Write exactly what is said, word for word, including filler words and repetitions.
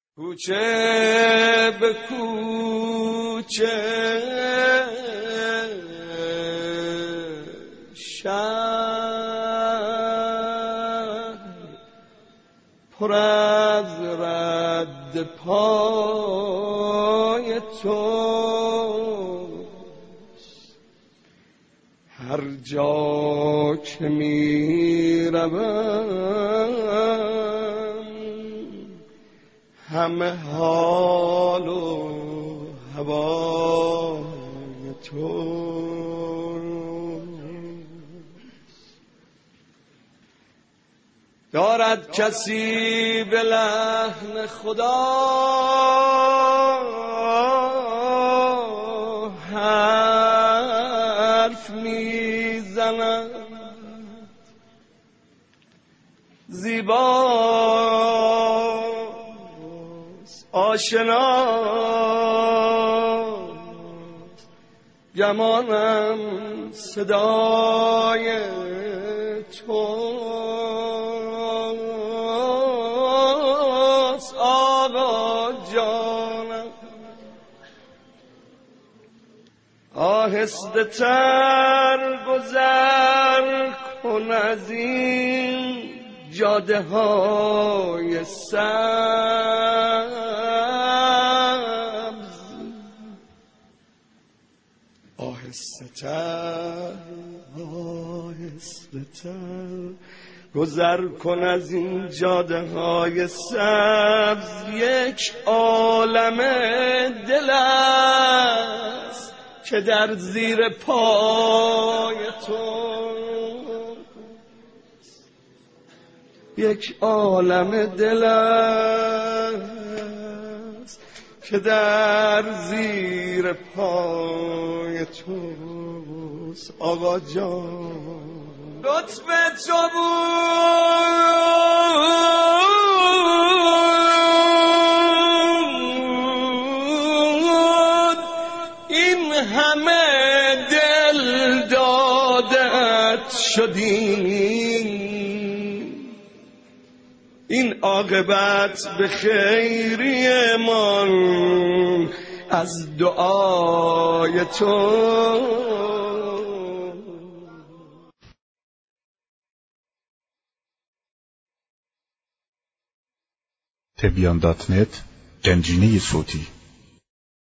کوچه به کوچه شهر پر از رد پای توست. هر جا که می روم همه حال و هوای توست. دارد کسی به لحن خدا حرف میزند، زیباست آشناست، گمانم صدای توست. آقا جانم آهسته تر گذر کن از این جاده های سبز. آهسته تر آهسته تر گذر کن از این جاده های سبز. یک عالم دل است که در زیر پای تو، یک عالم دل است که در زیر پای توست. آقا جان لطف تو بود این همه دل دادت شدیم. این عاقبت به خیری من از دعای تو. تبیان دات نت گنجینه صوتی